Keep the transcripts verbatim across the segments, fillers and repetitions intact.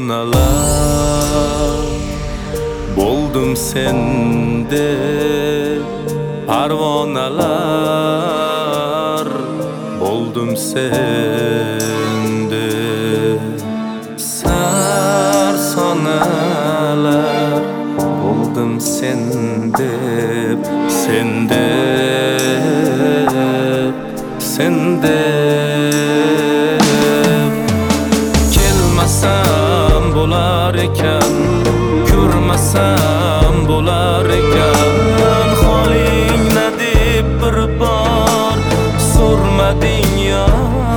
parvonalar Boldum sende parvonalar Boldum sende sarsonalar Boldum sende sende sende Kelmasam bo'lar ekan ko'rmasam bo'lar ekan holingni deb bir bor so'rmading yo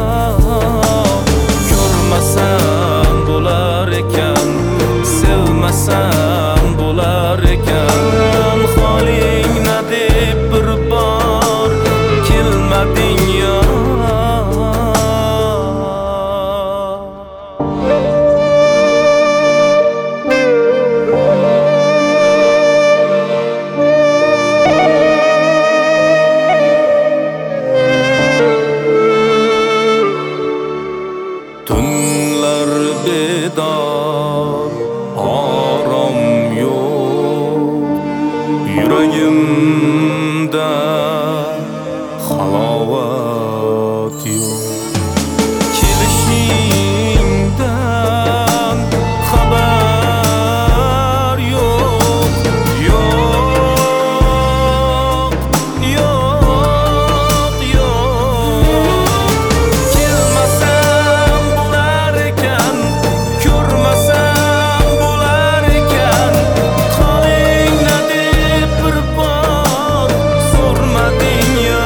ko'rmasam bo'lar ekan sevmasam bo'lar ekan holingni deb bir bor kelmading yo Tunlar bedor orom yo'q yuragimda halovat yo'q kelishingdan xabar yo'q yo'q yo'q yo'q kelmasam bo'lar ekan ko'rmasam bo'lar ekan holingni deb bir bor so'rmading yo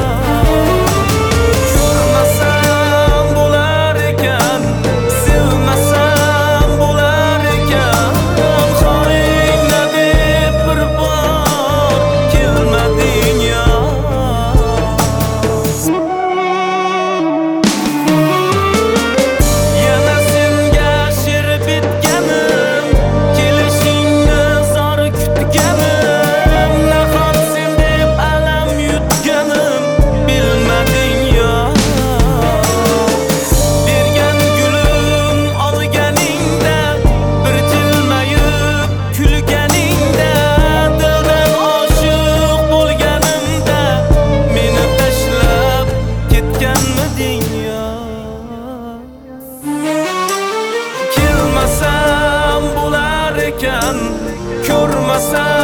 ko'rmasam bo'lar ekan sevmasam bo'lar ekan holingni deb bir bor kelmading yo Yana senga she'r bitganim kelishingni zor kutganim nahot sen deb alam yutganim bilmading yo bergan gulim olganingda bir jilmayib kulganingda dildan oshiq bo'lganimda meni tashlab ketganmiding yo kelmasam bo'lar ekan ko'rmasam